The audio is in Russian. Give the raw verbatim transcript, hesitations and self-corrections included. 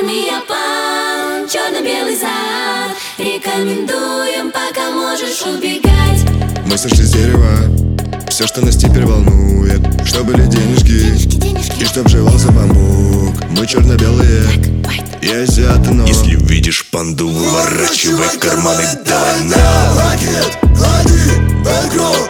Армия пан, черно-белый зад. Рекомендуем, пока можешь убегать. Мы сошли с дерева, все, что нас теперь волнует. Чтоб были денежки, Денежки, денежки. и чтоб жевался бамбук. Мы черно-белые и азиаты, но Если видишь панду, выворачивай карманы, давай на. Ракет, клади, бэнкролл.